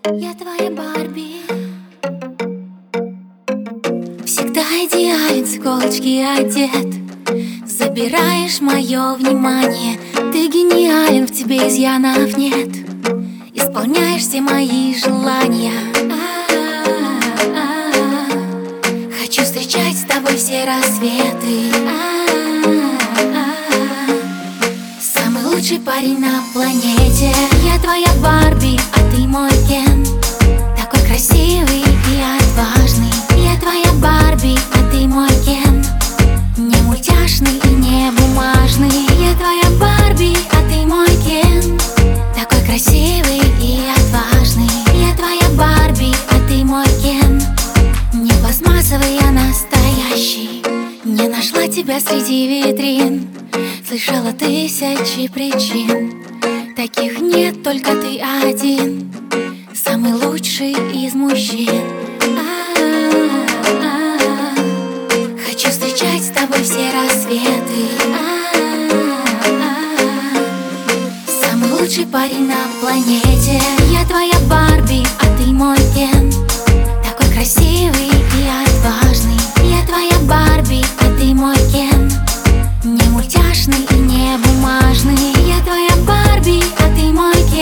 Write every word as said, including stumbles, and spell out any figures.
Я твоя Барби. Всегда идеален, с иголочки одет. Забираешь мое внимание. Ты гениален, в тебе изъянов нет. Исполняешь все мои желания. А-а-а-а. Хочу встречать с тобой все рассветы. А-а-а-а. Самый лучший парень на планете. Я твоя Барби, а ты мой Кен. Такой красивый и отважный. Я твоя Барби, а ты мой Кен. Не мультяшный и не бумажный. Я твоя Барби, а ты мой Кен. Такой красивый и отважный. Я твоя Барби, а ты мой Кен. Не пластмассовый, а настоящий. Не нашла тебя среди витрин. Слышала тысячи причин. Таких нет, только ты один. Самый лучший из мужчин. А-а-а-а. Хочу встречать с тобой все рассветы. А-а-а-а. Самый лучший парень на планете. Я твоя Барби, а ты мой Кен. Такой красивый и отважный. Я твоя Барби, а ты мой Кен. Не мультяшный и не бумажный. Я твоя Барби, а ты мой Кен.